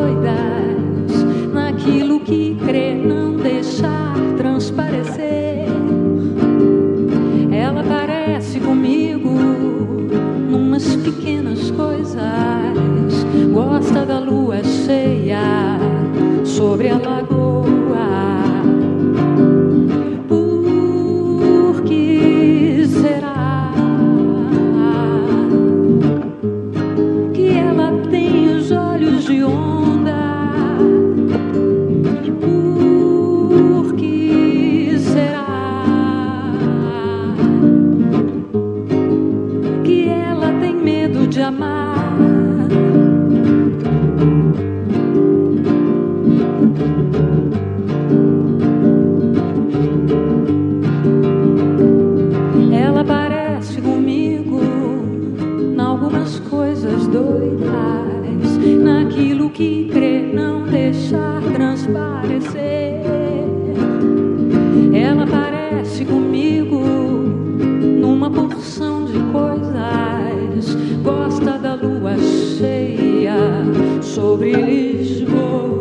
doidas, naquilo que crê não deixar transparecer. Ela parece comigo numas pequenas coisas, gosta da lua cheia sobre a lagoa. Por que será que ela tem os olhos de onda? Por que será que ela tem medo de amar? Ela parece comigo em algumas coisas doidas, naquilo que crê não deixar transparecer. Ela parece comigo numa porção de coisas, gosta da lua cheia sobre Lisboa.